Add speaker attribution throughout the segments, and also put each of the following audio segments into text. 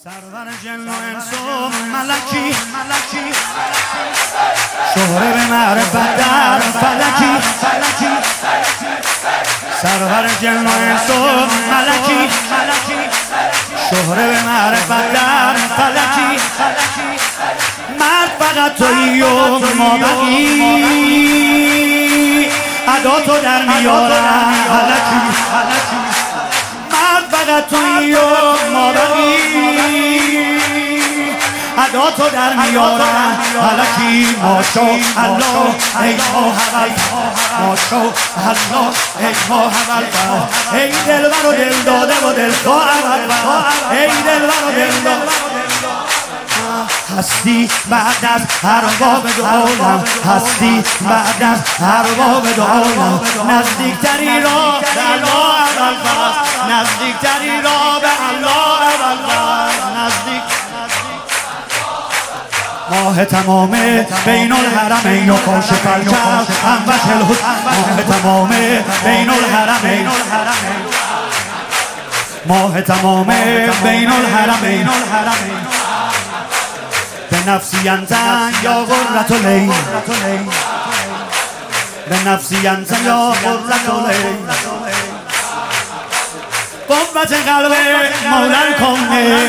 Speaker 1: سرور جن و انس و ملکی شهره به معرفت در فلکی سرور جن و انس و ملکی شهره به معرفت در فلکی مرد فقط تویی و ما بقی ادا تو در میارم هلکی مرد فقط تویی و ما بقی ادا تو در میارم هلکی ماشا الله ای ماه اول ماشا الله ای ماه اول ای دلبر و دل داده و دل خواه اول ای دلبر و دل داده هستی بعد از هر باب دو عالم هستی بعد از هر باب دو عالم نزدیکتری را به الله اول فرست نزدیکتری را به الله اول فرست نزدیک ماه تمامه بین الحرمین و کاشف الکرب انوش الحسن ماه تمامه بین الحرمین ماه تمامه بین الحرمین به نفسی انزن یا غرة العین به نفسی انزن یا غرة العین قوت قلب مولا الکون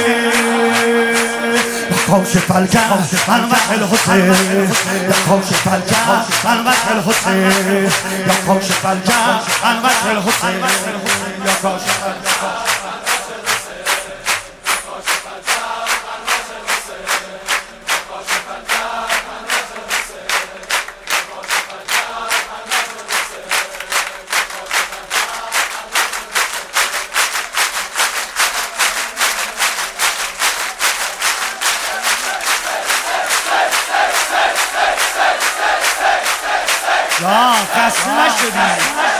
Speaker 1: کاشف الکرب انوش الحسین یا کاشف الکرب انوش الحسین یا کاشف الکرب انوش الحسین یا کاشف الکرب یا خسته نشدی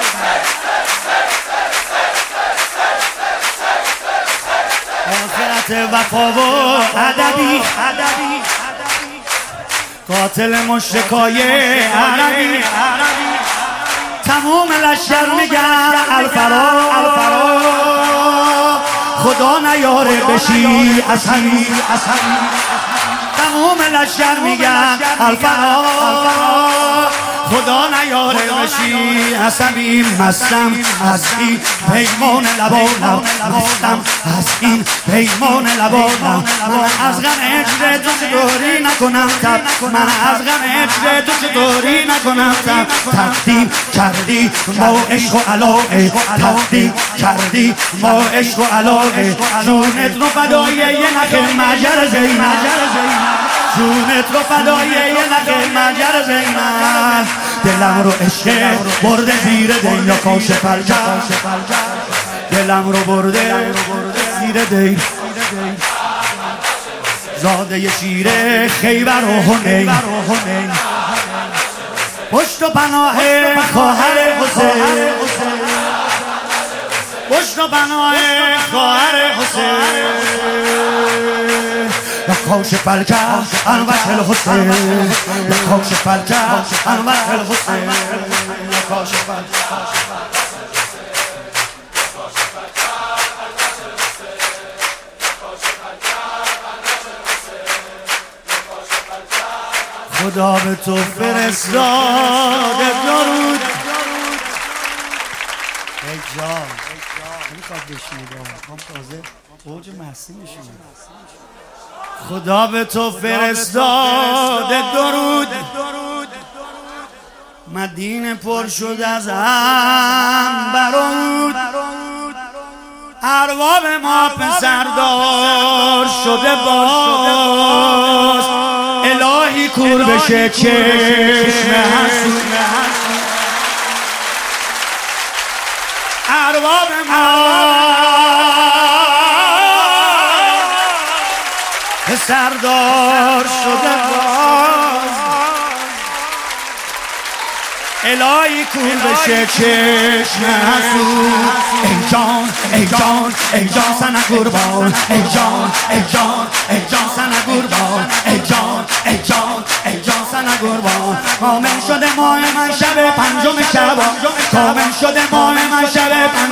Speaker 1: آخرت وفا و ادبی قاتل مشرکای عربی تموم لشکر میگن الفرا خدا نیاره بشی از همین تموم لشکر میگن الفرا خدا نیاره بشی عصبی مستم از این پیمان لبانم مستم از این پیمان لبانم من از غم عشق تو چطوری نکنم تب من از غم عشق تو چطوری نکنم تب تقدیم کردی ما عشق و علاقه تقدیم کردی ما عشق و علاقه جونت رو فدای یه نخ مجر زینب جونت رو فدای یه نخ مجر زینب دلم رو عشق برده زیر دین یا کاشف الکرب دلم رو برده زیر دین زاده شیر خیبر و حنین پشت و پناه خواهر حسین پشت و پناه خواهر حسین یا کاشف الکرب انوش الحسین یا کاشف الکرب انوش الحسین یا کاشف الکرب خدا به تو فرستاده درود ای جان نمیخواد بشینید هم تازه اوج محسی میشینید خدا به تو فرستاده درود مدینه پر شد از عنبرود ارباب ما پسردار شده باز الهی کور بشه چشم حسود ارباب ما پسردار شده باز الهی کور بشه چشم حسود ای جان ای جان ای جان سن قربان ای جان ای جان ای جان سن قربان ای جان ای جان ای جان سن قربان کامل شده ماه من شب پنجم شبان کامل شده ماه من شب